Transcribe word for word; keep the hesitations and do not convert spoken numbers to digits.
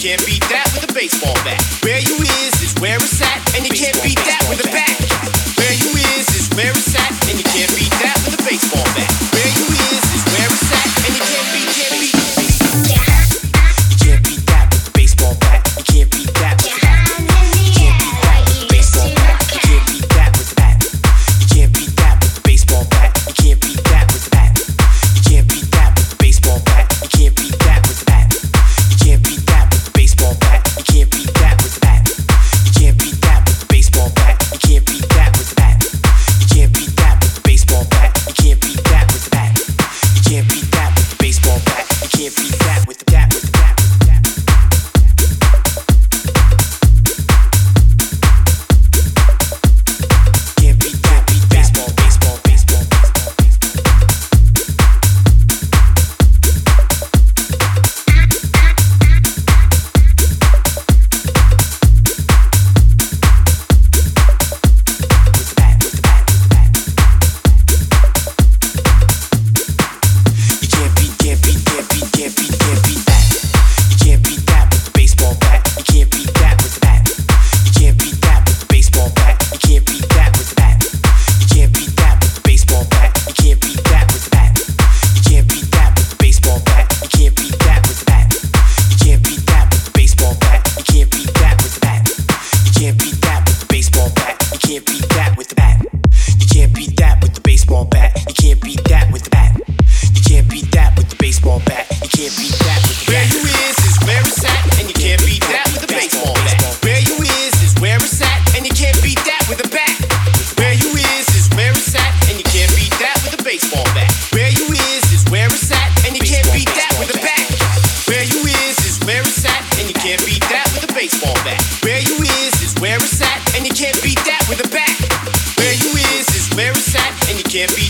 can't beat that with a baseball bat. Where you is is where it's at, and you can't beat that with a bat. Where you is is where it's at, and you can't beat that with a baseball bat. Where you is is where it's at, and you can't beat, can't beat. You can't beat that with a baseball bat. You can't beat that with a bat. You can't beat that with a baseball bat. You can't beat that with a bat. You can't beat that with a baseball bat. You can't beat that with a bat. You can't beat that with a baseball bat. You can't beat that with a bat. You can't beat that with a baseball bat. You can't beat that with a bat. You can't beat that with a baseball bat. You can't beat that with a bat. You can't beat that with a baseball bat. You can't beat that with a bat. You can't beat that with a baseball bat. You can't beat that with a bat with a bat. Can't beat that beat baseball, baseball, baseball, baseball, with the bat, with the bat, with the bat. You can't beat, can't beat, can't beat, can't beat, can't beat that. You can't beat that with the baseball bat. You can't beat that with the bat. You can't beat that with the baseball bat. You can't beat that with the bat. You can't beat that with the baseball bat. You can't beat that with the bat. You can't beat that with the baseball bat. You can't beat that with the bat. You can't beat that with the baseball bat. You can't beat that with the bat. You can't beat that with the baseball bat. You can't beat that with the bat. You can't beat that with the baseball bat. You can't beat that with the bat. You can't beat that with the baseball bat. You can't beat that with the bat. Where you is is where it's at, and you can't beat that with a baseball bat. Where you is is where it's at, and you can't beat that with a bat. Where you is is where it's at, and you can't beat that with a baseball bat. Where you is is where it's at, and you can't beat that with a bat. Where you is is where it's at, and you can't beat that with a baseball bat. Where you is is where it's at, and you can't beat that with a bat. Where you is is where it's at, and you can't beat